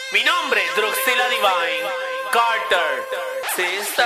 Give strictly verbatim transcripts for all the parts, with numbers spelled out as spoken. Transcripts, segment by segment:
Mi nombre es Druxila Divine Carter, sister.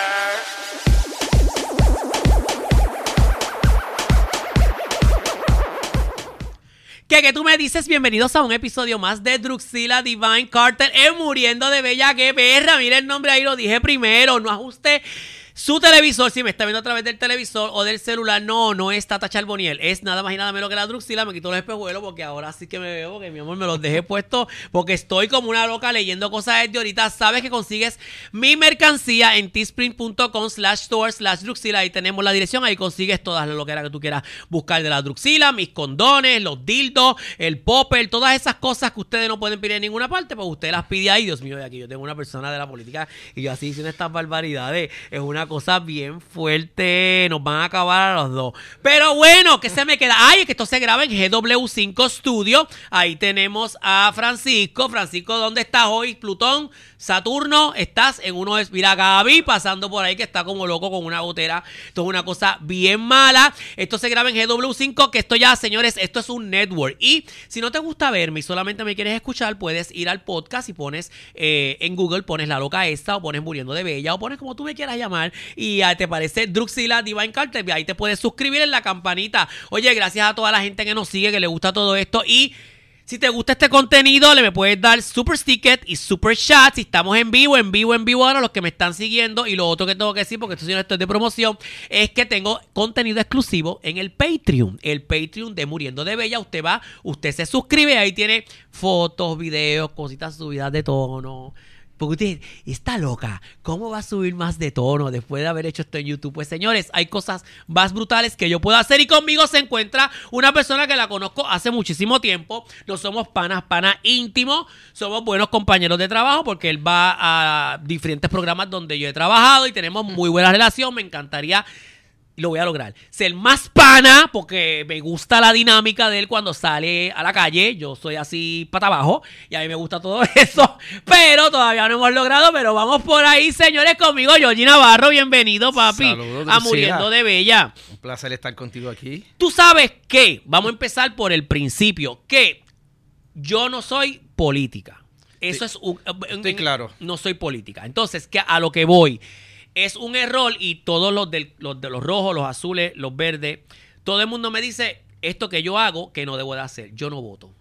¿Qué, que tú me dices? Bienvenidos a un episodio más de Druxila Divine Carter. Es muriendo de bella que perra. Mira el nombre ahí, lo dije primero. No ajuste su televisor, si me está viendo a través del televisor o del celular. No, no es Tata Charboniel. Es nada más y nada menos que la Druxila. Me quito los espejuelos porque ahora sí que me veo. Porque mi amor me los dejé puestos. Porque estoy como una loca leyendo cosas desde ahorita. Sabes que consigues mi mercancía en teespring.com slash store slash Druxila. Ahí tenemos la dirección. Ahí consigues todas lo que era que tú quieras buscar de la Druxila. Mis condones, los dildos, el popper. Todas esas cosas que ustedes no pueden pedir en ninguna parte. Pues usted las pide ahí. Dios mío, de aquí yo tengo una persona de la política y yo así diciendo estas barbaridades. Es una cosa bien fuerte, nos van a acabar a los dos. Pero bueno, ¿qué se me queda? Ay, es que esto se graba en G W cinco Studio. Ahí tenemos a Francisco. Francisco, ¿dónde estás hoy? Plutón, Saturno, estás en uno de... Mira, Gaby pasando por ahí que está como loco con una gotera. Esto es una cosa bien mala. Esto se graba en G W cinco, que esto ya, señores, esto es un network. Y si no te gusta verme y solamente me quieres escuchar, puedes ir al podcast y pones eh, en Google, pones La Loca Esta o pones Muriendo de Bella o pones como tú me quieras llamar y uh, te parece Druxila Divine Carter. Ahí te puedes suscribir en la campanita. Oye, gracias a toda la gente que nos sigue, que le gusta todo esto. Y si te gusta este contenido, le me puedes dar super sticker y super chat. Si estamos en vivo, en vivo, en vivo ahora, los que me están siguiendo. Y lo otro que tengo que decir, porque esto, señor, esto es de promoción, es que tengo contenido exclusivo en el Patreon. El Patreon de Muriendo de Bella. Usted va, usted se suscribe, ahí tiene fotos, videos, cositas subidas de tono. Porque usted está loca, ¿cómo va a subir más de tono después de haber hecho esto en YouTube? Pues señores, hay cosas más brutales que yo puedo hacer y conmigo se encuentra una persona que la conozco hace muchísimo tiempo. No somos panas, panas íntimos, somos buenos compañeros de trabajo porque él va a diferentes programas donde yo he trabajado y tenemos muy buena relación. Me encantaría... lo voy a lograr, ser más pana, porque me gusta la dinámica de él cuando sale a la calle. Yo soy así pata abajo y a mí me gusta todo eso, pero todavía no hemos logrado, pero vamos por ahí, señores, conmigo Georgie Navarro. Bienvenido, papi. Saludos, a Muriendo de Bella. Un placer estar contigo aquí. Tú sabes que, vamos a empezar por el principio, que yo no soy política. Eso sí, es un, estoy claro. No soy política. Entonces, que a lo que voy... es un error y todos los, del, los de los rojos, los azules, los verdes, todo el mundo me dice esto que yo hago que no debo de hacer. Yo no voto.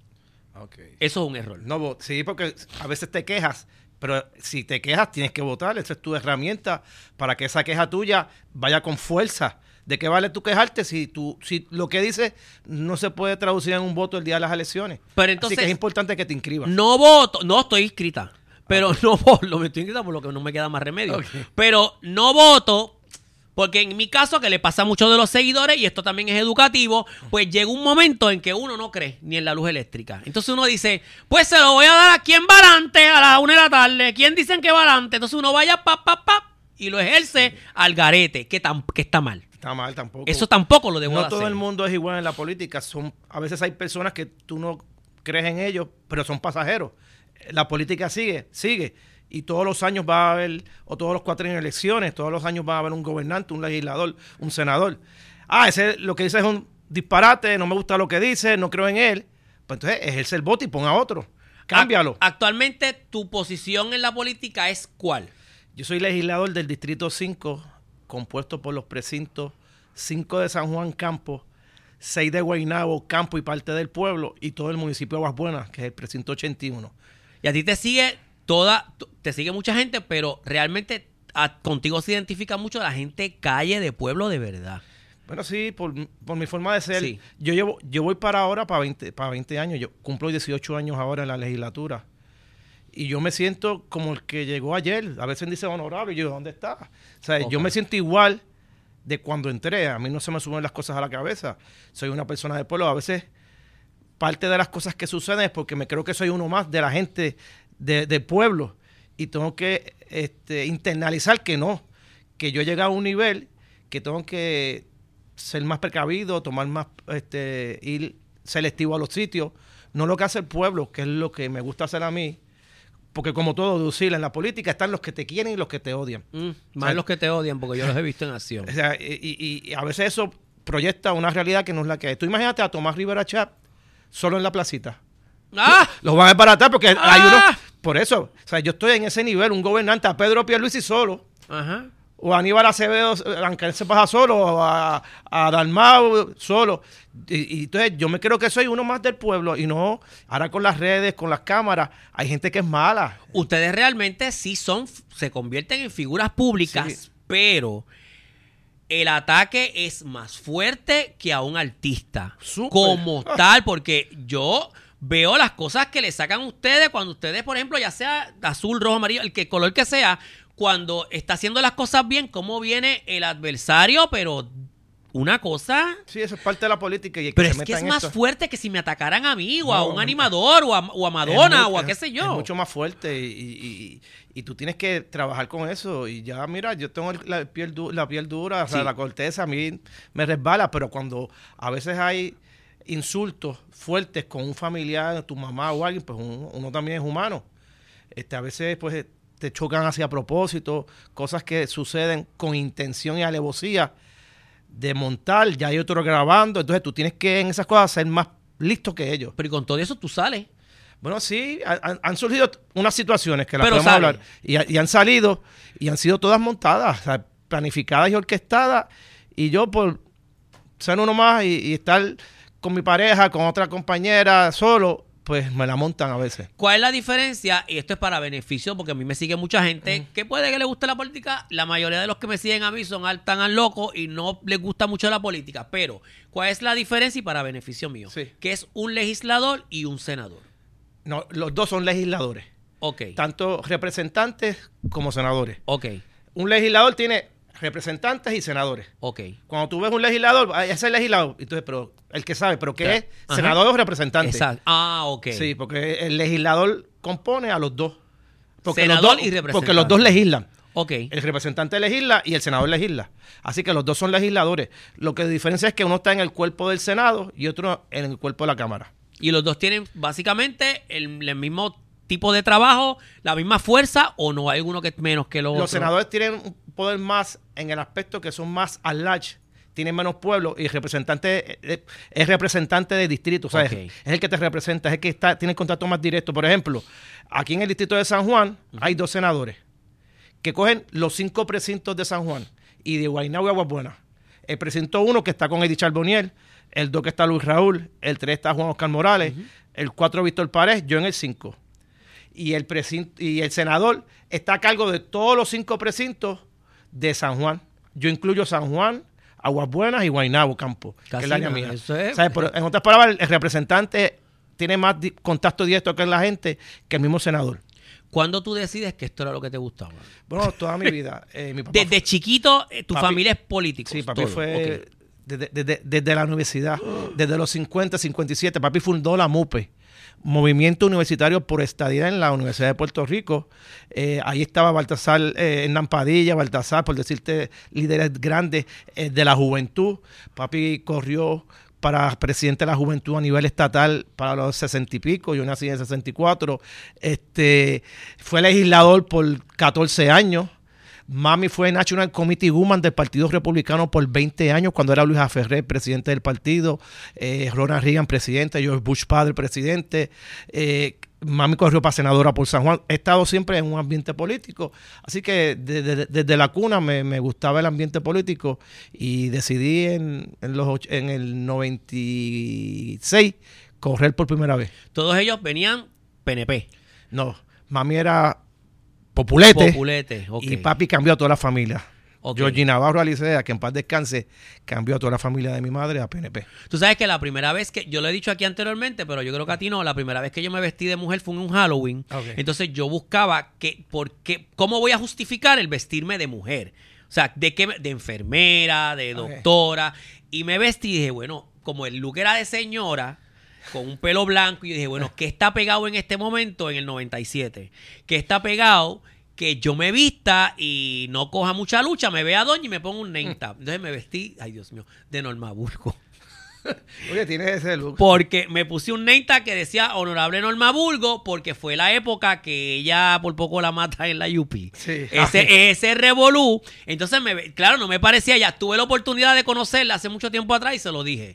Okay. Eso es un error. No voto. Sí, porque a veces te quejas, pero si te quejas tienes que votar. Esa es tu herramienta para que esa queja tuya vaya con fuerza. ¿De qué vale tú quejarte si tú, si lo que dices no se puede traducir en un voto el día de las elecciones? Pero entonces, así que es importante que te inscribas. No voto. No, estoy inscrita. Pero okay. no voto, me estoy inscrita por lo que no me queda más remedio. Okay. Pero no voto, porque en mi caso, que le pasa a muchos de los seguidores, y esto también es educativo, pues llega un momento en que uno no cree ni en la luz eléctrica. Entonces uno dice, pues se lo voy a dar a quien va adelante a las una de la tarde. ¿Quién dicen que va adelante? Entonces uno vaya pa, pa, pa, y lo ejerce al garete, que, tam, que está mal. Está mal tampoco. Eso tampoco lo debo no de hacer. No todo el mundo es igual en la política. Son, a veces hay personas que tú no crees en ellos, pero son pasajeros. La política sigue, sigue. Y todos los años va a haber, o todos los cuatro años elecciones, todos los años va a haber un gobernante, un legislador, un senador. Ah, ese lo que dice es un disparate, no me gusta lo que dice, no creo en él. Pues entonces ejerce el voto y pon a otro. Cámbialo. Actualmente, ¿tu posición en la política es cuál? Yo soy legislador del Distrito cinco, compuesto por los precintos cinco de San Juan Campo, seis de Guaynabo, Campo y parte del pueblo, y todo el municipio de Aguas Buenas, que es el precinto ochenta y uno. Y a ti te sigue toda, te sigue mucha gente, pero realmente a, contigo se identifica mucho la gente calle de pueblo de verdad. Bueno, sí, por, por mi forma de ser. Sí. Yo llevo, yo voy para ahora, para veinte, para veinte años. Yo cumplo dieciocho años ahora en la legislatura. Y yo me siento como el que llegó ayer. A veces dice honorable, y yo, ¿dónde está? O sea, okay. Yo me siento igual de cuando entré. A mí no se me suben las cosas a la cabeza. Soy una persona de pueblo. A veces parte de las cosas que suceden es porque me creo que soy uno más de la gente de, de pueblo y tengo que este, internalizar que no, que yo he llegado a un nivel que tengo que ser más precavido, tomar más, este, ir selectivo a los sitios, no lo que hace el pueblo, que es lo que me gusta hacer a mí, porque como todo, Druxila, en la política están los que te quieren y los que te odian. Mm, más o sea, los que te odian, porque yo los he visto en acción. O sea, y, y, y a veces eso proyecta una realidad que no es la que es. Tú imagínate a Tomás Rivera Chat solo en la placita. Ah. Los van a desbaratar porque Ah. hay unos... Por eso, o sea, yo estoy en ese nivel, un gobernante, a Pedro Pierluisi solo, Ajá. o a Aníbal Acevedo, aunque él se pasa solo, o a, a Dalmau solo. Y, y entonces yo me creo que soy uno más del pueblo y no, ahora con las redes, con las cámaras, hay gente que es mala. Ustedes realmente sí son, se convierten en figuras públicas, Sí. pero el ataque es más fuerte que a un artista. Súper. Como tal, porque yo veo las cosas que le sacan ustedes cuando ustedes, por ejemplo, ya sea azul, rojo, amarillo, el que color que sea, cuando está haciendo las cosas bien, cómo viene el adversario, pero una cosa... Sí, eso es parte de la política. Y el Pero se es meta que es en más esto, fuerte que si me atacaran a mí, o a No, un es- animador, o a, o a Madonna, es mu- o a es- qué sé yo. Es mucho más fuerte y, y, y, y tú tienes que trabajar con eso. Y ya, mira, yo tengo el- la piel, du- la piel dura, o sea, Sí. la corteza a mí me resbala, pero cuando a veces hay insultos fuertes con un familiar, tu mamá o alguien, pues uno, uno también es humano. Este, a veces, pues, te chocan hacia propósito, cosas que suceden con intención y alevosía de montar, ya hay otro grabando, entonces tú tienes que en esas cosas ser más listo que ellos. Pero y con todo eso tú sales. Bueno, sí, han, han surgido unas situaciones que las Pero podemos sale. hablar y, y han salido y han sido todas montadas, o sea, planificadas y orquestadas, y yo por ser uno más y, y estar con mi pareja, con otra compañera, solo, pues me la montan a veces. ¿Cuál es la diferencia? Y esto es para beneficio, porque a mí me sigue mucha gente que puede que le guste la política. La mayoría de los que me siguen a mí son al- tan al loco y no les gusta mucho la política. Pero, ¿cuál es la diferencia? Y para beneficio mío, Sí. que es un legislador y un senador. No, los dos son legisladores, Ok, tanto representantes como senadores. ok, Un legislador tiene representantes y senadores. ok. Cuando tú ves un legislador, ah, ese es el legislador, entonces, pero el que sabe, pero ¿qué Claro. es? Ajá. ¿Senador o representante? Exacto. Ah, ok. Sí, porque el legislador compone a los dos. Porque Senador los dos, y representante. Porque los dos legislan. Ok. El representante legisla y el senador legisla. Así que los dos son legisladores. Lo que diferencia es que uno está en el cuerpo del Senado y otro en el cuerpo de la Cámara. Y los dos tienen básicamente el, el mismo tipo de trabajo, la misma fuerza, o no hay uno que es menos que los Los otros. senadores tienen un poder más en el aspecto que son más at large, tienen menos pueblo y el representante es, es representante de distrito, o sea, Ok. es, es el que te representa, es el que está, tiene el contacto más directo. Por ejemplo, aquí en el distrito de San Juan hay dos senadores que cogen los cinco precintos de San Juan y de Guaynabo y Aguabuena. El precinto uno que está con Eddie Charbonnier, el dos que está Luis Raúl, el tres está Juan Oscar Morales, el cuatro Víctor Párez, yo en el cinco. Y el precinto, y el senador está a cargo de todos los cinco precintos de San Juan. Yo incluyo San Juan, Aguas Buenas y Guaynabo Campo, que Casi es el área nada, mía. eso es- ¿Sabes? Pero, en otras palabras, el representante tiene más di- contacto directo con la gente que el mismo senador. ¿Cuándo tú decides que esto era lo que te gustaba? Bueno, toda mi vida. eh, mi papá Desde chiquito, eh, tu Papi- familia es política. Sí, papi fue desde, desde- desde la universidad, desde los cincuenta, cincuenta y siete. Papi fundó la MUPE, Movimiento Universitario por Estadía en la Universidad de Puerto Rico. Eh, ahí estaba Baltasar eh, Hernán Padilla, Baltasar, por decirte, líderes grandes eh, de la juventud. Papi corrió para presidente de la juventud a nivel estatal para los sesenta y pico, yo nací en el sesenta y cuatro. Este, fue legislador por catorce años. Mami fue National Committee Woman del Partido Republicano por veinte años, cuando era Luis Ferrer, presidente del partido, eh, Ronald Reagan, presidente, George Bush padre, presidente. Eh, mami corrió para senadora por San Juan. He estado siempre en un ambiente político, así que desde, desde, desde la cuna me, me gustaba el ambiente político y decidí en, en, los, och- en el noventa y seis correr por primera vez. Todos ellos venían P N P. No, mami era populete. Populete, ok. Y papi cambió a toda la familia. Ok. Georgie Navarro Alicea, que en paz descanse, cambió a toda la familia de mi madre a P N P. Tú sabes que la primera vez que, yo lo he dicho aquí anteriormente, pero yo creo que a ti no, la primera vez que yo me vestí de mujer fue en un Halloween. Ok. Entonces yo buscaba que, por qué, cómo voy a justificar el vestirme de mujer. O sea, de qué, me- de enfermera, de Ok. doctora. Y me vestí y dije, bueno, como el look era de señora, con un pelo blanco, y yo dije, bueno, ¿qué está pegado en este momento en el noventa y siete? ¿Qué está pegado? Que yo me vista y no coja mucha lucha, me vea doña y me pongo un name tag. Entonces me vestí, ay Dios mío, de Norma Burgo. Oye, tienes ese look. Porque me puse un name tag que decía Honorable Norma Burgo, porque fue la época que ella por poco la mata en la U P. Sí. Ese, ese revolú. Entonces, me, ve- claro, no me parecía ya. Tuve la oportunidad de conocerla hace mucho tiempo atrás y se lo dije.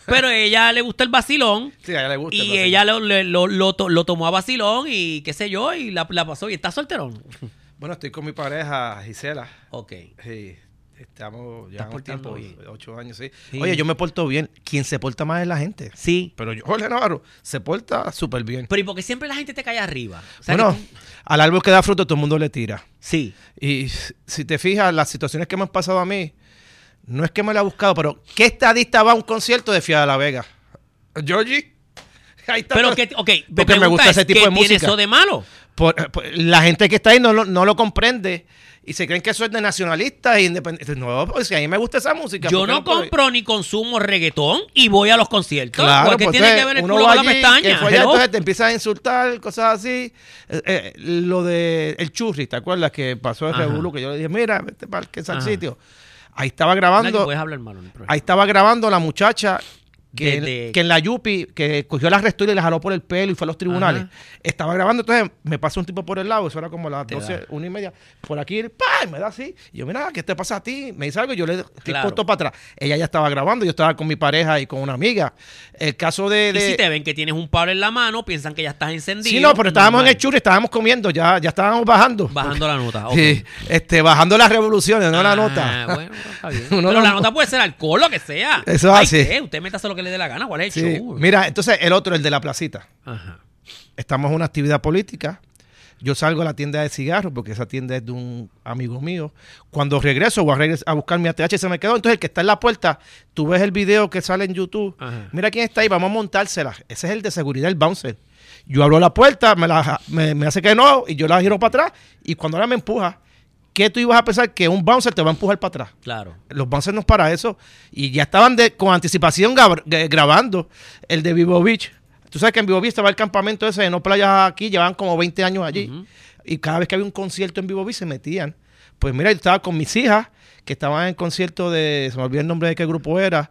Pero a ella le gusta el vacilón. Sí, a ella le gusta. Y ella lo, lo, lo, lo, lo tomó a vacilón y qué sé yo, y la, la pasó. ¿Y está solterón? Bueno, estoy con mi pareja, Gisela. Ok. Sí. Estamos ya por tiempo bien. ocho años, sí. sí. Oye, yo me porto bien. Quien se porta más es la gente. Sí. Pero yo, Jorge Navarro, se porta súper bien. Pero ¿y por qué siempre la gente te cae arriba? O sea, bueno, tú... al árbol que da fruto todo el mundo le tira. Sí. Y si te fijas, las situaciones que me han pasado a mí, no es que me la he buscado, pero ¿qué estadista va a un concierto de Fiada la Vega? ¿Georgie? Ahí está. Pero que, ok, porque me gusta ese tipo de música. ¿Qué tiene eso de malo? Por, por, la gente que está ahí no lo, no lo comprende y se creen que eso es de nacionalistas e independientes. No, pues si a mí me gusta esa música. Yo no, no compro ni consumo reggaetón y voy a los conciertos. Claro, porque pues tiene que ver el uno culo va con la allí, pestaña. que fue allá, entonces te empiezan a insultar, cosas así. Eh, eh, lo de el churri, ¿te acuerdas? Que pasó el revolú, que yo le dije, mira, vete para que es el sitio. Ahí estaba grabando. No, puedes hablar malo, no ahí estaba grabando la muchacha que, de, de... que en la Yupi, que cogió la restura y la jaló por el pelo y fue a los tribunales. Ajá. Estaba grabando, entonces me pasó un tipo por el lado, eso era como las doce, una y media, por aquí, ¡pam! Me da así. Y yo, mira, ¿qué te pasa a ti? Me dice algo y yo le claro. corto para atrás. Ella ya estaba grabando, yo estaba con mi pareja y con una amiga. El caso de... de... Y si te ven que tienes un palo en la mano, piensan que ya estás encendido. Sí, no, pero estábamos normal. En el churri, estábamos comiendo, ya, ya estábamos bajando. Bajando la nota, okay. Sí, este, bajando las revoluciones, no ah, la nota. Bueno, está bien. Pero no... la nota puede ser alcohol, lo que sea. Eso es así. Usted métase lo que le dé la gana, ¿cuál es el sí. show? Mira, entonces el otro, el de la placita. Ajá. Estamos en una actividad política. Yo salgo a la tienda de cigarros porque esa tienda es de un amigo mío. Cuando regreso, voy a, regres- a buscar mi A T H, se me quedó. Entonces el que está en la puerta, tú ves el video que sale en YouTube. Ajá. Mira quién está ahí, vamos a montársela. Ese es el de seguridad, el bouncer. Yo abro la puerta, me, la, me, me hace que no, y yo la giro para atrás. Y cuando ahora me empuja, ¿qué tú ibas a pensar? Que un bouncer te va a empujar para atrás. Claro. Los bouncers no es para eso. Y ya estaban de, con anticipación gab- grabando el de Vivo Beach. Tú sabes que en Vivo Beach estaba el campamento ese de No Playas aquí, llevaban como veinte años allí. Uh-huh. Y cada vez que había un concierto en Vivo Beach se metían. Pues mira, yo estaba con mis hijas, que estaban en el concierto de, se me olvidó el nombre de qué grupo era,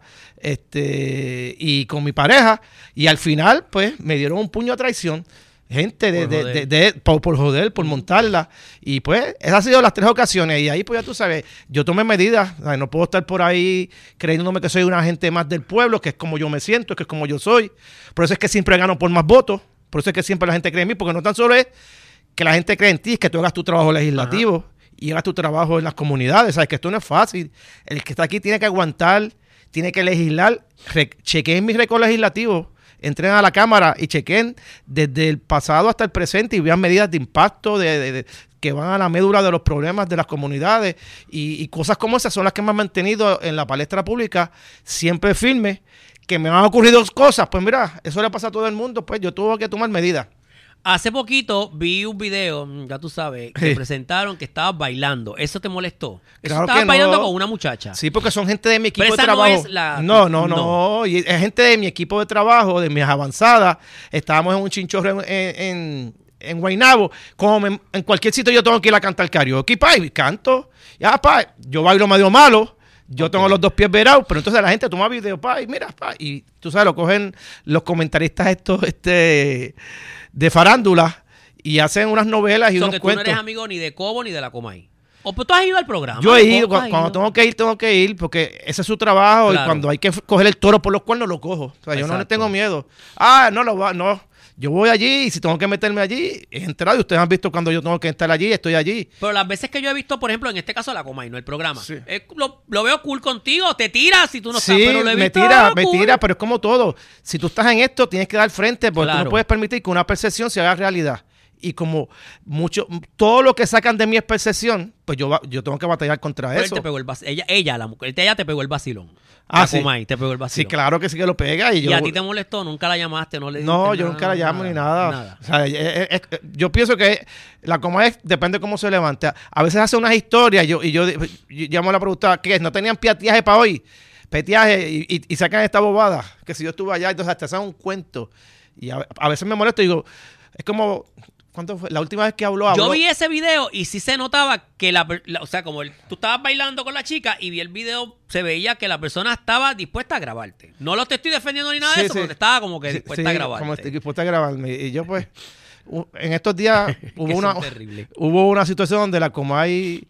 este, y con mi pareja, y al final, pues, me dieron un puño a traición. Gente de, de, de, de, de por, por joder, por montarla. Y pues, esas han sido las tres ocasiones. Y ahí, pues ya tú sabes, yo tomé medidas. O sea, no puedo estar por ahí creyéndome que soy una gente más del pueblo, que es como yo me siento, que es como yo soy. Por eso es que siempre gano por más votos. Por eso es que siempre la gente cree en mí, porque no tan solo es que la gente cree en ti, es que tú hagas tu trabajo legislativo. Ajá. Y hagas tu trabajo en las comunidades. Sabes que esto no es fácil. El que está aquí tiene que aguantar, tiene que legislar. Re- chequeen mi récord legislativo. Entren a la Cámara y chequen desde el pasado hasta el presente y vean medidas de impacto de, de, de, que van a la médula de los problemas de las comunidades y, y cosas como esas son las que me han mantenido en la palestra pública siempre firme. Que me han ocurrido cosas, pues mira, eso le pasa a todo el mundo, pues yo tuve que tomar medidas. Hace poquito vi un video, ya tú sabes, que sí. presentaron que estabas bailando. ¿Eso te molestó? Eso claro estabas que bailando no. con una muchacha. Sí, porque son gente de mi equipo Pero esa de trabajo. No, es la... no, no, no, no. Y es gente de mi equipo de trabajo, de mis avanzadas. Estábamos en un chinchorro en, en, en Guaynabo. Como me, en cualquier sitio yo tengo que ir a cantar karaoke, pa, y canto. Ya, pa, yo bailo medio malo. Yo okay. tengo los dos pies verados, pero entonces la gente toma video, pa, y mira, pa, y tú sabes, lo cogen los comentaristas estos este, de farándula y hacen unas novelas y so unos que cuentos. Tú no eres amigo ni de Cobo ni de la Comay. O pues tú has ido al programa. Yo he ido, cuando, cuando tengo que ir, tengo que ir, porque ese es su trabajo claro. Y cuando hay que coger el toro por los cuernos, lo cojo. O sea, yo no le tengo miedo. Ah, no lo va, no. Yo voy allí y si tengo que meterme allí, he entrado y ustedes han visto cuando yo tengo que estar allí, estoy allí. Pero las veces que yo he visto, por ejemplo, en este caso la Comay, no el programa, sí. es, lo, lo veo cool contigo, te tiras si tú no sí, estás, pero lo he me visto tira, cool. me tira, pero es como todo. Si tú estás en esto, tienes que dar frente, porque claro. tú no puedes permitir que una percepción se haga realidad. Y como mucho, todo lo que sacan de mí es percepción, pues yo, yo tengo que batallar contra pero eso. Él te pegó el vac- ella, ella, la mujer, ella te pegó el vacilón. Ah, la sí. Comay, te pegó el vacilón. Sí, claro que sí que lo pega. ¿Y, ¿Y yo, a ti te molestó? ¿Nunca la llamaste? No, le no yo nada, nunca la llamo nada, ni nada. nada. O sea, es, es, es, yo pienso que la Comay depende de cómo se levante. A veces hace unas historias y yo, y yo, yo, yo llamo a la pregunta, ¿qué es? ¿No tenían piatiaje para hoy? Petiaje y, y, y sacan esta bobada. Que si yo estuve allá, entonces hasta hacen un cuento. Y a, a veces me molesto y digo, es como... ¿Cuánto fue? La última vez que habló, habló. Yo vi ese video y sí se notaba que la, la o sea, como el, tú estabas bailando con la chica y vi el video, se veía que la persona estaba dispuesta a grabarte. No lo te estoy defendiendo ni nada sí, de eso, sí. pero estaba como que dispuesta sí, a grabarte. Como estoy dispuesta a grabarme. Y yo pues, en estos días hubo una hubo una situación donde la Comay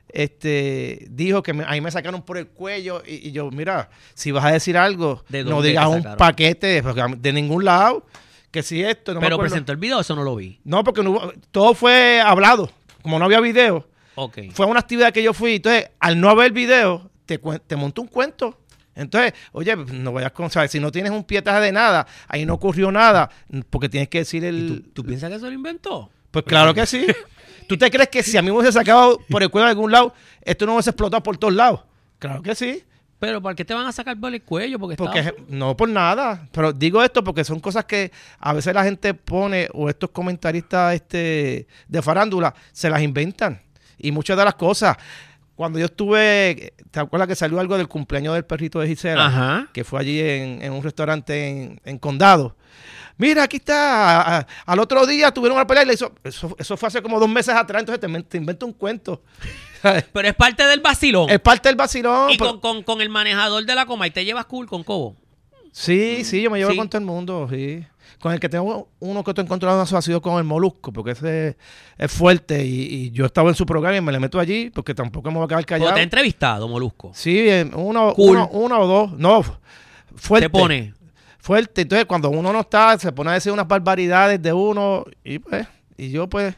este dijo que me, ahí me sacaron por el cuello y, y yo, mira, si vas a decir algo, no digas un paquete de, de ningún lado, que si esto... No Pero presentó el video, eso no lo vi. No, porque no hubo, todo fue hablado, como no había video. Okay. Fue una actividad que yo fui, entonces al no haber video, te, te monto un cuento. Entonces, oye, no vayas con, ¿sabes? Si no tienes un pietaje de nada, ahí no ocurrió nada, porque tienes que decir el... ¿Tú, ¿Tú piensas que eso lo inventó? Pues claro que sí. ¿Tú te crees que si a mí me hubiese sacado por el cuello de algún lado, esto no hubiese explotado por todos lados? Claro que sí. Pero ¿por qué te van a sacar por el cuello? Porque, porque estaba... no por nada. Pero digo esto porque son cosas que a veces la gente pone, o estos comentaristas este, de farándula, se las inventan. Y muchas de las cosas... Cuando yo estuve, ¿te acuerdas que salió algo del cumpleaños del perrito de Gisela? Ajá. Que fue allí en, en un restaurante en, en Condado. Mira, aquí está. A, a, al otro día tuvieron una pelea y le hizo. Eso, eso fue hace como dos meses atrás, entonces te, te invento un cuento. Pero es parte del vacilón. Es parte del vacilón. Y pero... con, con, con el manejador de la coma, ¿y te llevas cool con Cobo? Sí, sí, yo me llevo sí. con todo el mundo, sí. Con el que tengo uno que otro encontrado ha sido con el Molusco, porque ese es fuerte y, y yo estaba en su programa y me le meto allí porque tampoco me voy a quedar callado. ¿Pero te ha entrevistado, Molusco? Sí, uno, cool. uno, uno o dos. No, fuerte. ¿Te pone? Fuerte. Entonces, cuando uno no está, se pone a decir unas barbaridades de uno y pues, y yo pues...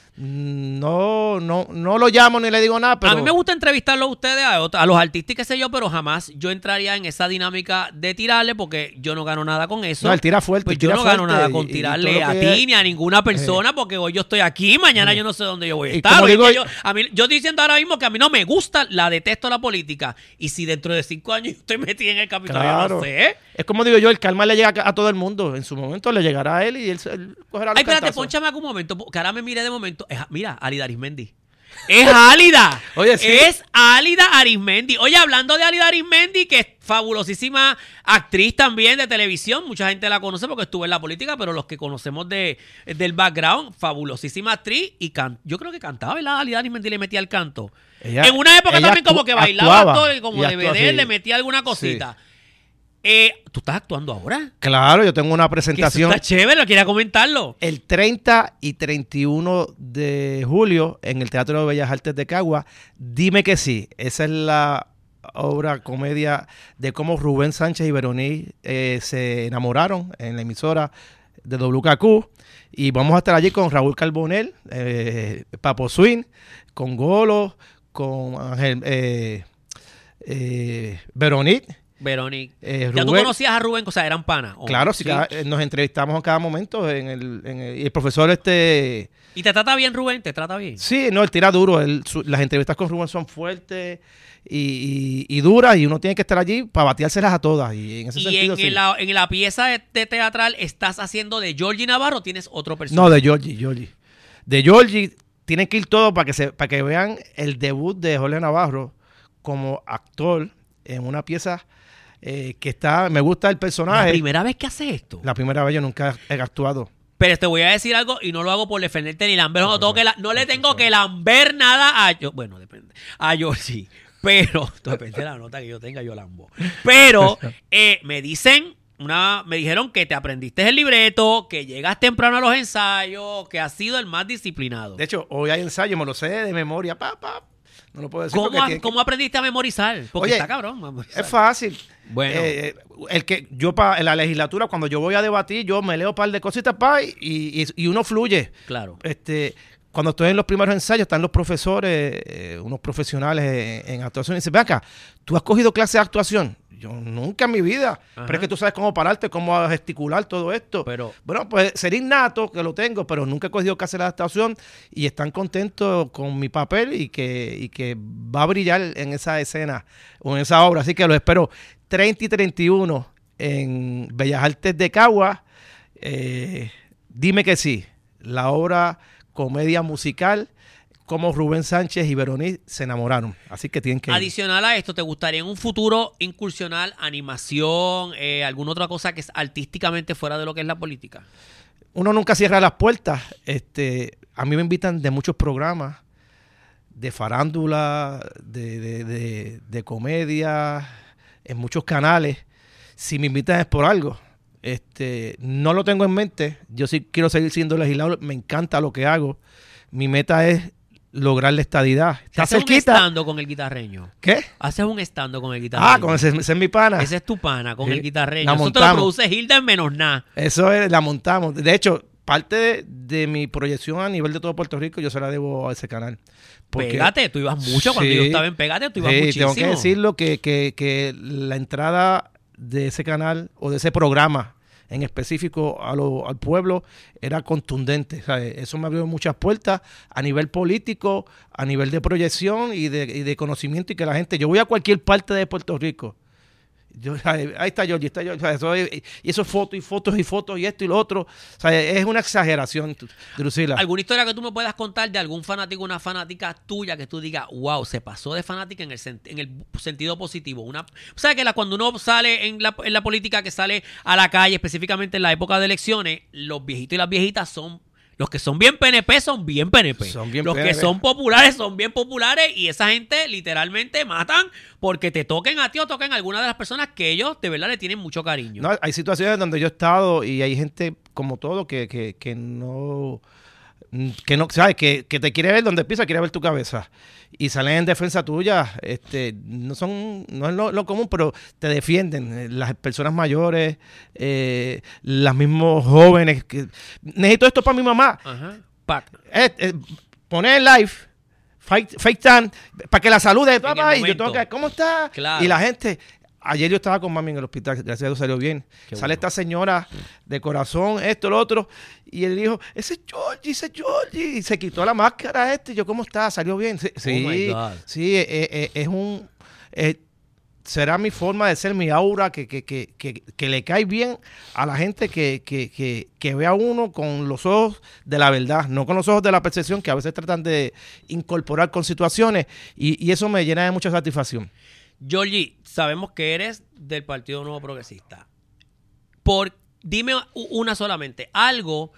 No, no, no lo llamo ni le digo nada, pero... A mí me gusta entrevistarlo a ustedes, a, a los artistas y qué sé yo, pero jamás yo entraría en esa dinámica de tirarle porque yo no gano nada con eso. No, él tira fuerte. Pues tira yo no fuerte gano nada con y, tirarle y a ti es... ni a ninguna persona eh. porque hoy yo estoy aquí, mañana eh. yo no sé dónde yo voy a y estar. Digo, yo, a mí, yo estoy diciendo ahora mismo que a mí no me gusta, la detesto la política. Y si dentro de cinco años yo estoy metido en el Capitolio, claro. no sé. Es como digo yo, el karma le llega a, a todo el mundo. En su momento le llegará a él y él, él cogerá los Ay, espérate, cantazos. pónchame algún momento, que ahora me mire de momento. Es, mira, Alida Arismendi. Es Álida. Oye, sí. Es Álida Arismendi. Oye, hablando de Álida Arismendi, que es fabulosísima actriz también de televisión. Mucha gente la conoce porque estuvo en la política, pero los que conocemos de, del background, fabulosísima actriz. Y can, yo creo que cantaba, ¿verdad? Álida Arismendi le metía el canto. Ella, en una época también como que bailaba actuaba, todo, como de actuaba, vedette, sí. le metía alguna cosita. Sí. Eh, ¿Tú estás actuando ahora? Claro, yo tengo una presentación. Está chévere, quería comentarlo. El treinta y treinta y uno de julio en el Teatro de Bellas Artes de Cagua. Dime que sí. Esa es la obra comedia de cómo Rubén Sánchez y Veronique eh, se enamoraron en la emisora de W K Q. Y vamos a estar allí con Raúl Carbonell, eh, Papo Swing, con Golo, con Ángel eh, eh, Veronique. Veronique. Eh, ¿Ya tú conocías a Rubén? O sea, eran panas. Claro, sí, sí. Cada, nos entrevistamos en cada momento. En el, en el, y el profesor este... ¿Y te trata bien, Rubén? ¿Te trata bien? Sí, no, él tira duro. Él, su, las entrevistas con Rubén son fuertes y, y, y duras y uno tiene que estar allí para bateárselas a todas. Y en ese ¿Y sentido, en, sí. la, en la pieza de, de teatral estás haciendo de Georgie Navarro o tienes otro personaje? No, de Georgie, Georgie. De Georgie tienen que ir todos para que, se, para que vean el debut de Jorge Navarro como actor en una pieza... Eh, que está, me gusta el personaje. ¿La primera vez que hace esto? La primera vez, yo nunca he actuado. Pero te voy a decir algo y no lo hago por defenderte ni lamber. No, no, que la, no le tengo que lamber nada a yo. Bueno, depende. A yo sí. Pero, depende de la nota que yo tenga, yo lambo. Pero eh, me dicen, una, me dijeron que te aprendiste el libreto, que llegas temprano a los ensayos, que has sido el más disciplinado. De hecho, hoy hay ensayo, me lo sé de memoria, pa, pa. No lo puedo decir. ¿Cómo, a, ¿cómo que... aprendiste a memorizar? Porque Oye, está cabrón. Memorizar. Es fácil. Bueno. Eh, el que yo pa, en la legislatura, cuando yo voy a debatir, yo me leo un par de cositas pa, y, y, y uno fluye. Claro. Este, cuando estoy en los primeros ensayos, están los profesores, eh, unos profesionales en, en actuación, y dicen, ve acá, ¿tú has cogido clase de actuación? Yo nunca en mi vida. Ajá. Pero es que tú sabes cómo pararte, cómo gesticular todo esto. Pero, bueno, pues sería innato que lo tengo, pero nunca he cogido clase de adaptación y están contentos con mi papel y que, y que va a brillar en esa escena o en esa obra. Así que lo espero treinta y treinta y uno en Bellas Artes de Cagua. Eh, dime que sí. La obra comedia musical como Rubén Sánchez y Veronique se enamoraron. Así que tienen que... Adicional a esto, ¿te gustaría en un futuro incursionar animación, eh, alguna otra cosa que es artísticamente fuera de lo que es la política? Uno nunca cierra las puertas. Este, a mí me invitan de muchos programas, de farándula, de, de, de, de comedia, en muchos canales. Si me invitan es por algo. Este, no lo tengo en mente. Yo sí quiero seguir siendo legislador. Me encanta lo que hago. Mi meta es lograr la estadidad. Está Haces cerquita. un estando con el guitarreño. ¿Qué? Haces un estando con el guitarreño. Ah, con ese, ese es mi pana. Ese es tu pana, con Sí. el guitarreño. La Eso montamos. te lo produce Hilda en menos nada. Eso es, la montamos. De hecho, parte de, de mi proyección a nivel de todo Puerto Rico, yo se la debo a ese canal. Porque, Pégate, tú ibas mucho. Cuando Sí. yo estaba en Pégate, tú ibas sí, muchísimo. tengo que decirlo que, que, que la entrada de ese canal o de ese programa en específico a lo, al pueblo era contundente. O sea, eso me abrió muchas puertas a nivel político, a nivel de proyección y de, y de conocimiento, y que la gente, yo voy a cualquier parte de Puerto Rico. Yo, ahí está Georgie, está Georgie, o sea, eso es, y eso fotos y fotos y fotos y esto y lo otro. O sea, es una exageración, Drusila. ¿Alguna historia que tú me puedas contar de algún fanático, una fanática tuya que tú digas, wow, se pasó de fanática en el, sent- en el sentido positivo? Una, o sea, que la, cuando uno sale en la, en la política, que sale a la calle, específicamente en la época de elecciones, los viejitos y las viejitas son... Los que son bien P N P son bien P N P. Son bien Los P N P. que son populares son bien populares, y esa gente literalmente matan porque te toquen a ti o toquen a alguna de las personas que ellos de verdad le tienen mucho cariño. No, hay situaciones donde yo he estado y hay gente como todo que, que, que no... que no, sabes, que, que te quiere ver donde empieza, quiere ver tu cabeza. Y salen en defensa tuya, este, no son, no es lo, lo común, pero te defienden. Las personas mayores, eh, las mismos jóvenes, que necesito esto para mi mamá. Ajá. Pac. Eh, eh, poner en live, fake, fake time, para que la salude, papá, el y yo tengo momento. que, ¿cómo está? Claro. Y la gente, ayer yo estaba con mami en el hospital, gracias a Dios salió bien. Qué Sale bueno. esta señora de corazón, esto, lo otro, y él dijo, ese es Georgie, ese es Georgie, y se quitó la máscara este, y yo, ¿cómo está? ¿Salió bien? Sí, sí, Oh my God. sí, eh, eh, es un... eh, será mi forma de ser, mi aura, que, que, que, que, que le cae bien a la gente que, que, que, que ve a uno con los ojos de la verdad, no con los ojos de la percepción, que a veces tratan de incorporar con situaciones, y, y eso me llena de mucha satisfacción. Georgie, sabemos que eres del Partido Nuevo Progresista. Por, dime una solamente, algo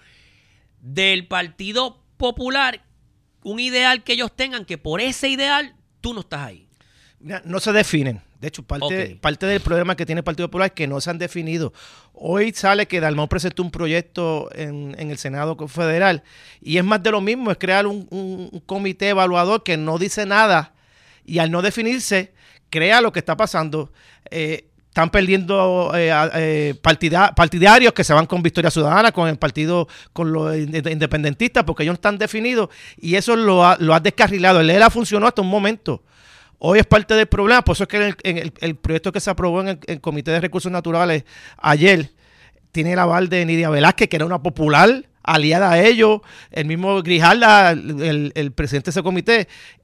del Partido Popular, un ideal que ellos tengan, que por ese ideal tú no estás ahí. Mira, no se definen. De hecho, parte, Okay. parte del problema que tiene el Partido Popular es que no se han definido. Hoy sale que Dalmau presentó un proyecto en, en el Senado Federal, y es más de lo mismo, es crear un, un, un comité evaluador que no dice nada, y al no definirse, crea lo que está pasando. Eh, están perdiendo eh, eh, partida, partidarios que se van con Victoria Ciudadana, con el partido, con los independentistas, porque ellos no están definidos, y eso lo ha, lo ha descarrilado. El E L A funcionó hasta un momento. Hoy es parte del problema, por eso es que en el, en el, el proyecto que se aprobó en el, el Comité de Recursos Naturales ayer tiene el aval de Nidia Velázquez, que era una popular aliada a ellos, el mismo Grijalda, el, el, el presidente de ese comité.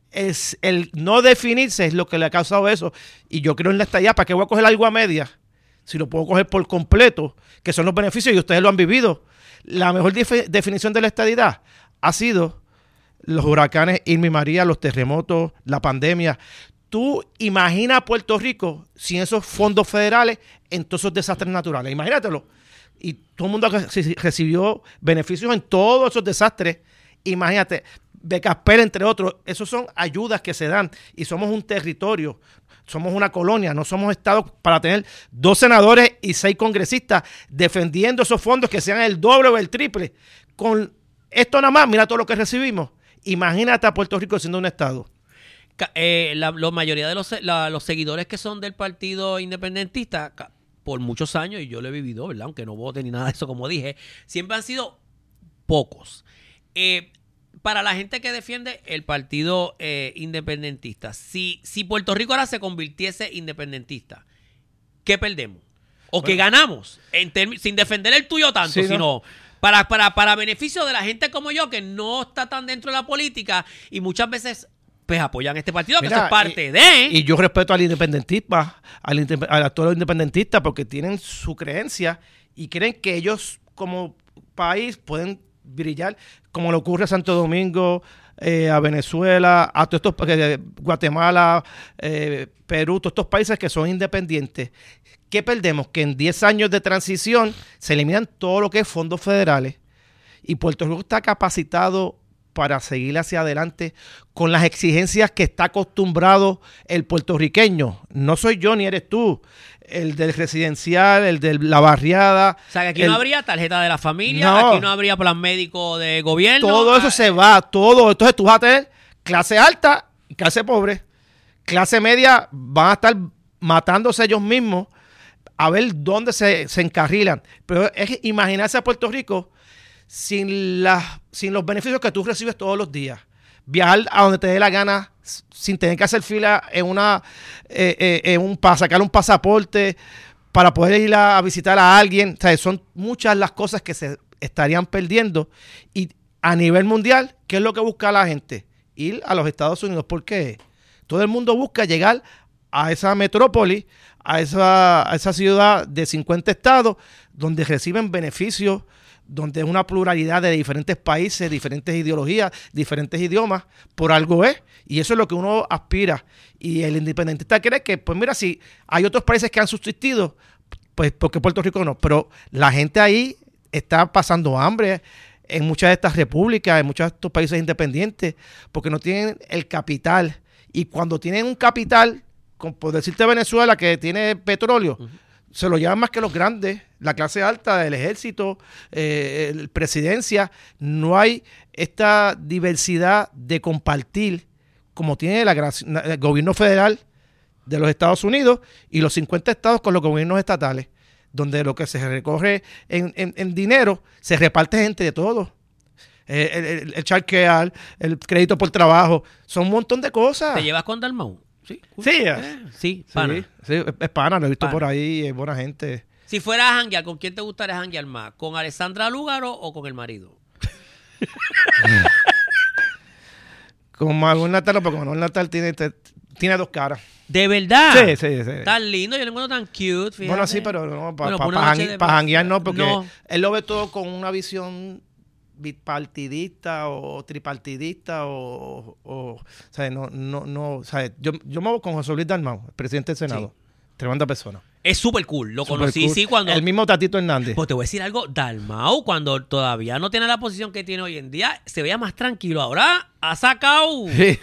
Es el no definirse es lo que le ha causado eso, y yo creo en la estadía. ¿Para qué voy a coger algo a media si lo puedo coger por completo? Que son los beneficios, y ustedes lo han vivido. La mejor dif- definición de la estadidad ha sido los huracanes Irma y María, los terremotos, la pandemia. Tú imagina a Puerto Rico sin esos fondos federales en todos esos desastres naturales. Imagínatelo. Y todo el mundo recibió beneficios en todos esos desastres. Imagínate, becas P E R, entre otros. Esos son ayudas que se dan. Y somos un territorio, somos una colonia, no somos estados para tener dos senadores y seis congresistas defendiendo esos fondos que sean el doble o el triple. Con esto nada más, mira todo lo que recibimos. Imagínate a Puerto Rico siendo un estado. Eh, la, la mayoría de los, la, los seguidores que son del Partido Independentista, por muchos años, y yo lo he vivido, ¿verdad? Aunque no vote ni nada de eso, como dije, siempre han sido pocos. Eh, para la gente que defiende el Partido eh, Independentista, si, si Puerto Rico ahora se convirtiese independentista, ¿qué perdemos? ¿O bueno, qué ganamos? En term- sin defender el tuyo tanto, sí, sino... ¿no? Para, para, para beneficio de la gente como yo, que no está tan dentro de la política y muchas veces pues apoyan este partido, que Mira, eso es parte y, de... Y yo respeto al independentista, al, al actor independentista, porque tienen su creencia y creen que ellos como país pueden brillar, como le ocurre a Santo Domingo, eh, a Venezuela, a todos estos, eh, Guatemala, eh, Perú, todos estos países que son independientes. ¿Qué perdemos? Que en diez años de transición se eliminan todo lo que es fondos federales, y Puerto Rico está capacitado para seguir hacia adelante con las exigencias que está acostumbrado el puertorriqueño. No soy yo ni eres tú, el del residencial, el de la barriada. O sea, que aquí el, no habría tarjeta de la familia, no, aquí no habría plan médico de gobierno. todo eso ah, se va, todo. Entonces tú vas a tener clase alta y clase pobre. Clase media van a estar matándose ellos mismos a ver dónde se, se encarrilan. Pero es imaginarse a Puerto Rico sin, la, sin los beneficios que tú recibes todos los días. Viajar a donde te dé la gana sin tener que hacer fila en una eh, eh, en un, para sacar un pasaporte, para poder ir a, a visitar a alguien. O sea, son muchas las cosas que se estarían perdiendo. Y a nivel mundial, ¿qué es lo que busca la gente? Ir a los Estados Unidos. ¿Por qué? Todo el mundo busca llegar a esa metrópoli, a esa, a esa ciudad de cincuenta estados, donde reciben beneficios, donde es una pluralidad de diferentes países, diferentes ideologías, diferentes idiomas, por algo es. Y eso es lo que uno aspira. Y el independentista cree que, pues mira, si hay otros países que han subsistido, pues porque Puerto Rico no. Pero la gente ahí está pasando hambre en muchas de estas repúblicas, en muchos de estos países independientes, porque no tienen el capital. Y cuando tienen un capital, como por decirte Venezuela, que tiene petróleo, uh-huh, se lo llevan más que los grandes, la clase alta, el ejército, eh, el presidencia. No hay esta diversidad de compartir como tiene la, el gobierno federal de los Estados Unidos y los cincuenta estados con los gobiernos estatales, donde lo que se recoge en, en, en dinero se reparte entre todos. Eh, el, el, el charquear, el crédito por trabajo, son un montón de cosas. ¿Te llevas con Dalmau? Sí, sí, eh, sí, pana. Sí, sí, es, es pana, lo he visto pana. por ahí, es buena gente. Si fueras a janguear, ¿con quién te gustaría janguear más? ¿Con Alessandra Lúgaro o con el marido? Con Manuel Natal, porque Manuel Natal tiene, tiene dos caras. ¿De verdad? Sí, sí, sí. Tan lindo, yo lo encuentro tan cute, fíjate. Bueno, sí, pero no, para bueno, pa, pa, pa janguear no, porque no. Él lo ve todo con una visión bipartidista o tripartidista o, o, o sea, no, no, no, o sea, yo, yo me voy con José Luis Dalmau, el presidente del Senado. Sí. Tremenda persona. Es súper cool. Lo super conocí, cool. sí, cuando... El mismo Tatito Hernández. Pues te voy a decir algo. Dalmau, cuando todavía no tiene la posición que tiene hoy en día, se veía más tranquilo. Ahora ha sacado... Sí.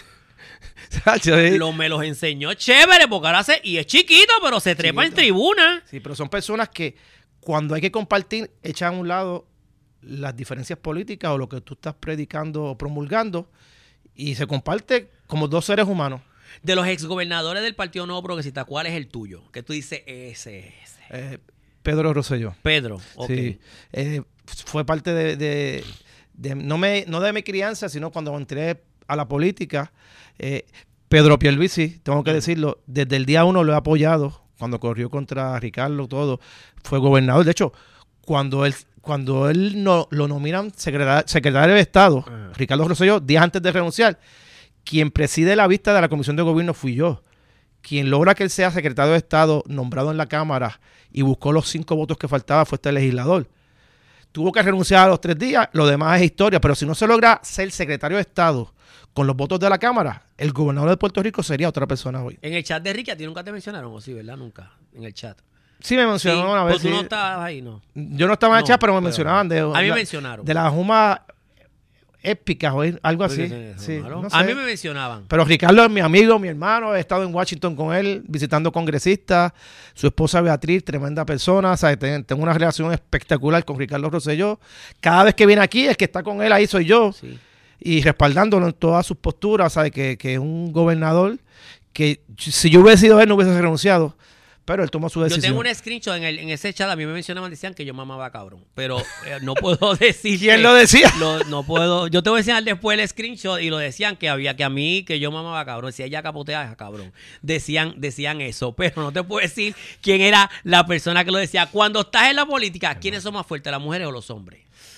Lo, me los enseñó chévere, porque ahora se... Y es chiquito, pero se trepa chiquito. En tribuna. Sí, pero son personas que cuando hay que compartir, echan a un lado las diferencias políticas o lo que tú estás predicando o promulgando y se comparte como dos seres humanos. De los exgobernadores del Partido Nuevo Progresista, ¿cuál es el tuyo? Que tú dices, ese, ese. Eh, Pedro Rosselló. Pedro, ok. Sí, eh, fue parte de, de, de no, me, no de mi crianza, sino cuando entré a la política. Eh, Pedro Pierluisi, tengo que decirlo, desde el día uno lo he apoyado, cuando corrió contra Ricardo, todo, fue gobernador. De hecho, cuando él, cuando él no, lo nominan secretario, secretario de Estado, uh-huh, Ricardo Rosselló, días antes de renunciar, quien preside la vista de la Comisión de Gobierno fui yo. Quien logra que él sea secretario de Estado nombrado en la Cámara y buscó los cinco votos que faltaba fue este legislador. Tuvo que renunciar a los tres días, lo demás es historia, pero si no se logra ser secretario de Estado con los votos de la Cámara, el gobernador de Puerto Rico sería otra persona hoy. En el chat de Ricky, ¿a ti nunca te mencionaron? ¿O sí, verdad? Nunca, en el chat. Sí, me mencionaron sí, una vez. Pues tú sí. no estabas ahí, ¿no? Yo no estaba en el no, chat, pero me pero mencionaban. De, a mí la, me mencionaron. De las Jumas épicas o algo así. Sí, no sé. A mí me mencionaban. Pero Ricardo es mi amigo, mi hermano. He estado en Washington con él, visitando congresistas. Su esposa Beatriz, tremenda persona. O sea, tengo una relación espectacular con Ricardo Rosselló. Cada vez que viene aquí, el que está con él ahí soy yo. Sí. Y respaldándolo en todas sus posturas. ¿Sabes? Que, que es un gobernador que si yo hubiese sido él no hubiese renunciado. Pero él tomó su decisión. Yo tengo un screenshot en, el, en ese chat, a mí me mencionaban, decían que yo mamaba cabrón. Pero eh, no puedo decir... ¿Quién que, lo decía? Lo, no puedo... Yo te voy a enseñar después el screenshot y lo decían que había que a mí, que yo mamaba cabrón. Si ella capotea, cabrón. Decían, decían eso. Pero no te puedo decir quién era la persona que lo decía. Cuando estás en la política, ¿quiénes son más fuertes, las mujeres o los hombres?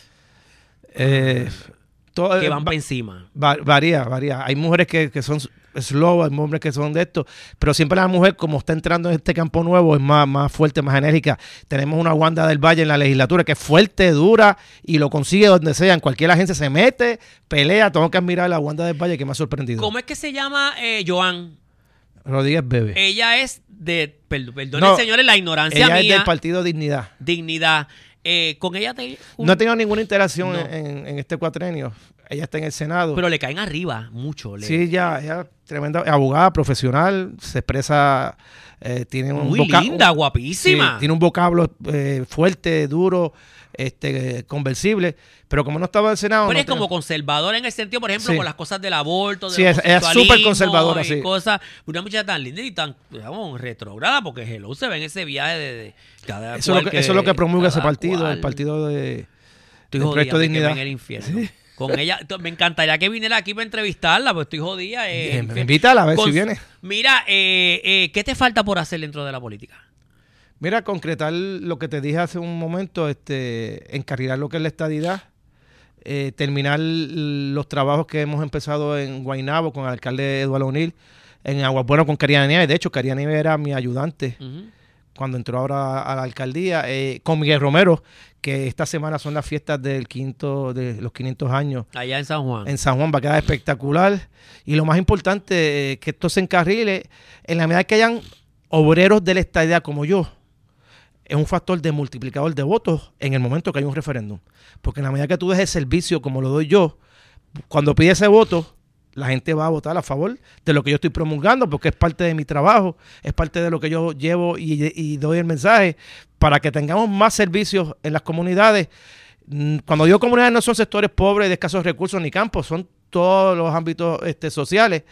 Eh... Todo, que van va, para encima. Va, varía, varía. Hay mujeres que, que son slow, hay hombres que son de esto, pero siempre la mujer, como está entrando en este campo nuevo, es más, más fuerte, más enérgica. Tenemos una Wanda del Valle en la legislatura que es fuerte, dura y lo consigue donde sea. En cualquier agencia se mete, pelea. Tengo que admirar a la Wanda del Valle que me ha sorprendido. ¿Cómo es que se llama eh, Joan? Rodríguez Bebe. Ella es de, perdón, perdón no, señores, la ignorancia ella mía. Ella es del Partido Dignidad. Dignidad. Eh, ¿Con ella te...? Un... No he tenido ninguna interacción no. en, en este cuatrenio. Ella está en el Senado. Pero le caen arriba mucho. Le... Sí, ella, ella tremenda abogada, profesional, se expresa, eh, tiene un muy vocablo... linda, guapísima. Sí, tiene un vocablo eh, fuerte, duro, este, conversible, pero como no estaba en el Senado... Pero no es como tenía... conservador en el sentido, por ejemplo, Sí. con las cosas del aborto, del Sí, es- es súper conservadora, y sí. cosas, una muchacha tan linda y tan, digamos, retrograda, porque Hello se ve en ese viaje de, de cada Eso, es lo que, eso es lo que promulga ese cada partido, cual. el partido de... Estoy del jodida, Proyecto me de quemé Dignidad. en el infierno. Con ella, to- me encantaría que viniera aquí para entrevistarla, porque estoy jodida. eh, Bien, infierno. invítala a ver Con- si viene. Mira, eh, eh, ¿qué te falta por hacer dentro de la política? Mira, concretar lo que te dije hace un momento, este, encarrilar lo que es la estadidad, eh, terminar los trabajos que hemos empezado en Guaynabo con el alcalde Eduardo O'Neill, en Aguabuena con Karina Nieves. De hecho, Karina Nieves era mi ayudante Uh-huh. cuando entró ahora a la alcaldía, eh, con Miguel Romero, que esta semana son las fiestas del quinto, de los quinientos años Allá en San Juan. en San Juan, va a quedar espectacular. Y lo más importante, eh, que esto se encarrile en la medida que hayan obreros de la estadidad como yo. Es un factor de multiplicador de votos en el momento que hay un referéndum. Porque en la medida que tú des el servicio como lo doy yo, cuando pide ese voto, la gente va a votar a favor de lo que yo estoy promulgando, porque es parte de mi trabajo, es parte de lo que yo llevo y, y doy el mensaje para que tengamos más servicios en las comunidades. Cuando digo comunidades no son sectores pobres, de escasos recursos ni campos, son todos los ámbitos este, sociales.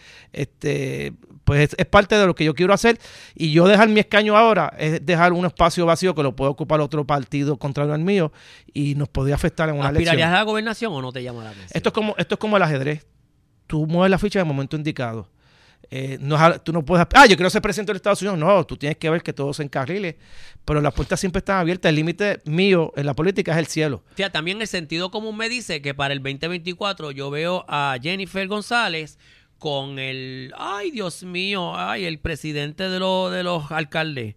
Este, pues es, es parte de lo que yo quiero hacer, y yo dejar mi escaño ahora es dejar un espacio vacío que lo puede ocupar otro partido contrario al mío y nos podría afectar en una elección. ¿Aspirarías a la gobernación o no te llama la atención? Esto es como, esto es como el ajedrez. Tú mueves la ficha en el momento indicado. Eh, no, es- tú no puedes... Ah, yo quiero ser presidente de los Estados Unidos. No, tú tienes que ver que todo se encarrile. Pero las puertas siempre están abiertas. El límite mío en la política es el cielo. O sea, también el sentido común me dice que para el veinte veinticuatro yo veo a Jennifer González con el, ay Dios mío, ay el presidente de, los de los alcaldes.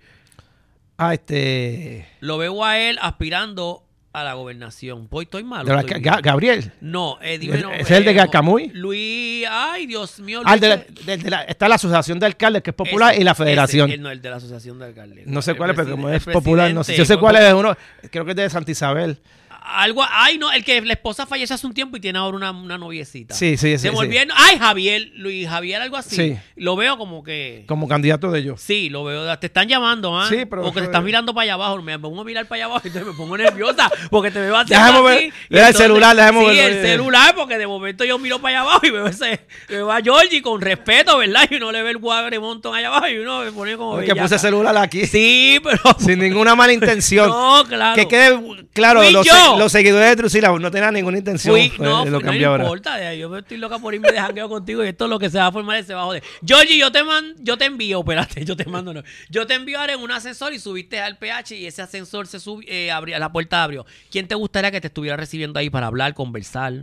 Ah, este... Lo veo a él aspirando a la gobernación. Pues estoy malo. de la- estoy Ga- bien. Gabriel. No, eh, dime, no, ¿Ese es el de eh, Garcamuy? Luis, ay Dios mío. Ah, Luis, de la- de- de la- está la Asociación de Alcaldes, que es popular, ese, y la ese, Federación. él no, el de la Asociación de Alcaldes. No sé El cuál es, pero preside- como el es popular, no sé. Yo sé presidente, cuál es uno. Creo que es de Santa Isabel. Algo, ay, no, el que la esposa fallece hace un tiempo y tiene ahora una, una noviecita. Sí, sí, sí, Se me sí. olvidó el- ay, Javier, Luis Javier, algo así. Sí. Lo veo como que. Como candidato de ellos. Sí, lo veo. Te están llamando, ¿ah? Sí, pero Porque te eso estás es- mirando para allá abajo. Me pongo a mirar para allá abajo y entonces me pongo nerviosa porque te veo así. Déjame ver- así, y deja el entonces- celular, déjame Sí, verlo, el eh. celular, porque de momento yo miro para allá abajo y veo, ese, veo a Georgie con respeto, ¿verdad? Y uno le ve el guagre montón allá abajo y uno me pone como. Porque puse bellaca. el celular aquí. Sí, pero. Sin ninguna mala intención. No, claro. Que quede claro, Fui los, yo. los seguidores de Drusila no tenían ninguna intención. Fui, pues, no, de lo fui- que no cambió ahora. importa, ya, yo me estoy loca por irme de jangueo contigo y esto es lo que se va a formar se va a joder. Georgie, yo te man, yo te envío, espérate, yo te mando, no. Yo te envío ahora en un ascensor y subiste al P H y ese ascensor se subió, eh, abrió, la puerta abrió. ¿Quién te gustaría que te estuviera recibiendo ahí para hablar, conversar?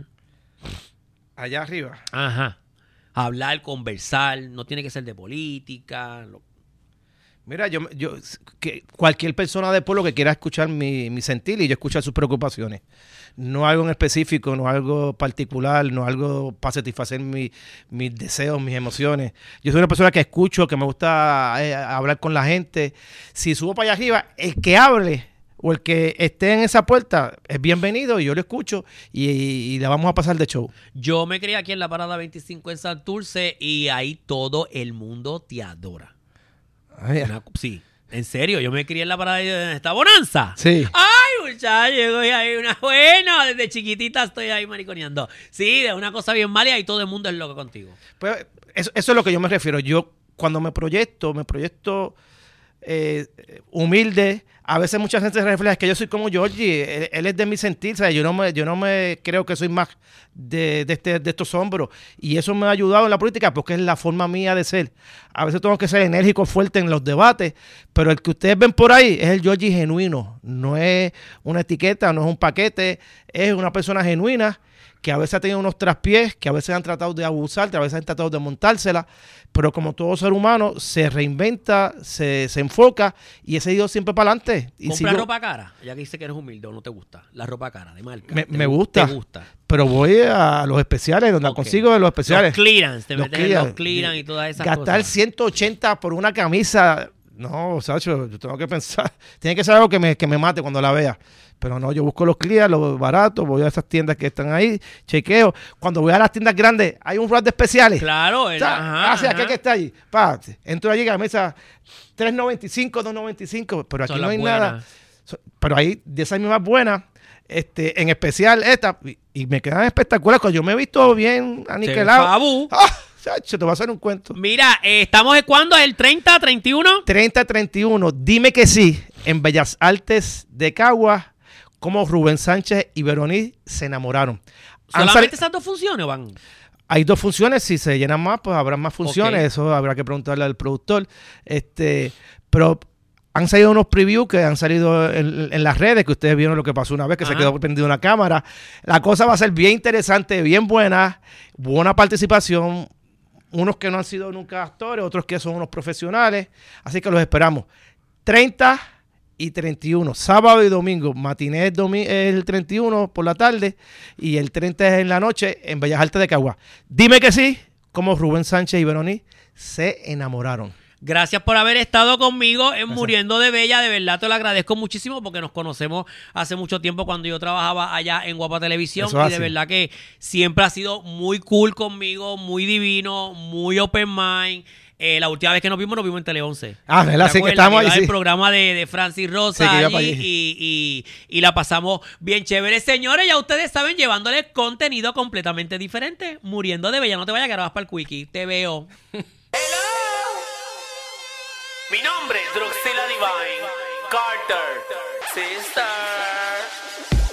Allá arriba. Ajá. Hablar, conversar, no tiene que ser de política. lo- Mira, yo, yo que cualquier persona del pueblo que quiera escuchar mi, mi sentir y yo escuchar sus preocupaciones. No algo en específico, no algo particular, no algo para satisfacer mi- mis deseos, mis emociones. Yo soy una persona que escucho, que me gusta eh, hablar con la gente. Si subo para allá arriba, el que hable o el que esté en esa puerta es bienvenido y yo lo escucho y, y, y la vamos a pasar de show. Yo me crié aquí en la Parada veinticinco en Santurce y ahí todo el mundo te adora. Ay, Una- sí, en serio, yo me crié en la Parada de esta bonanza. sí. Ay, muchacho, yo ahí una buena, desde chiquitita estoy ahí mariconeando. Sí, de una cosa bien mala y ahí todo el mundo es loco contigo. Pues eso, eso es lo que yo me refiero. Yo cuando me proyecto, me proyecto eh, humilde. A veces mucha gente se refleja que yo soy como Georgie, él, él es de mi sentir, ¿sabes? Yo no me, yo no me creo que soy más de, de, este, de estos hombros. Y eso me ha ayudado en la política porque es la forma mía de ser. A veces tengo que ser enérgico, fuerte en los debates, pero el que ustedes ven por ahí es el Georgie genuino. No es una etiqueta, no es un paquete, es una persona genuina que a veces ha tenido unos traspiés, que a veces han tratado de abusar, que a veces han tratado de montársela, pero como todo ser humano, se reinventa, se, se enfoca y ese ido siempre para adelante. Y ¿Compras si yo- ropa cara? Ya que dice que eres humilde o no te gusta. La ropa cara, de marca. Me, ¿Te me gu- gusta, ¿Te gusta? pero voy a los especiales, donde Ok. consigo de los especiales. Los clearance, te Los metes en clearance. los clearance y todas esas Gastar cosas. ciento ochenta por una camisa, no, Sacho, yo tengo que pensar. Tiene que ser algo que me, que me mate cuando la vea. Pero no, yo busco los clear, los baratos, voy a esas tiendas que están ahí, chequeo. Cuando voy a las tiendas grandes, hay un rack de especiales. Claro, O el, sea, ajá, hacia ajá. aquel que está allí. Pa, entro allí a la mesa tres noventa y cinco, dos noventa y cinco, pero aquí Son no las hay buenas. nada. So- Pero hay de esas mismas buenas, Este, en especial esta, y, y me quedan espectaculares. Cuando yo me he visto bien aniquilado. ¡Ah! Chacho, te voy a hacer un cuento. Mira, eh, ¿estamos de cuándo? ¿El treinta, treinta y uno? treinta, treinta y uno. Dime que sí, en Bellas Artes de Caguas, como Rubén Sánchez y Verónica se enamoraron. ¿Solamente esas dos funciones van? Hay dos funciones, si se llenan más, pues habrá más funciones, okay. Eso habrá que preguntarle al productor. Este, pero han salido unos previews que han salido en, en las redes, que ustedes vieron lo que pasó una vez, que Ajá. se quedó prendido una cámara. La cosa va a ser bien interesante, bien buena, buena participación. Unos que no han sido nunca actores, otros que son unos profesionales. Así que los esperamos. treinta y treinta y uno, sábado y domingo. Matiné es domi- el treinta y uno por la tarde y el treinta es en la noche en Bellas Artes de Caguas. Dime que sí, como Rubén Sánchez y Verónica se enamoraron. Gracias por haber estado conmigo en Gracias. Muriendo de Bella. De verdad te lo agradezco muchísimo porque nos conocemos hace mucho tiempo cuando yo trabajaba allá en Guapa Televisión. Eso y de verdad que siempre ha sido muy cool conmigo, muy divino, muy open mind. Eh, la última vez que nos vimos, nos vimos en Tele once. Ah, ¿verdad? Sí que estamos ahí, sí. El programa de, de Francis Rosa sí, allí y, y, y la pasamos bien chévere. Señores, ya ustedes saben, llevándoles contenido completamente diferente. Muriendo de Bella. No te vayas, que ahora vas para el quickie. Te veo. Hello. Mi nombre es Druxila Divine Carter, sister.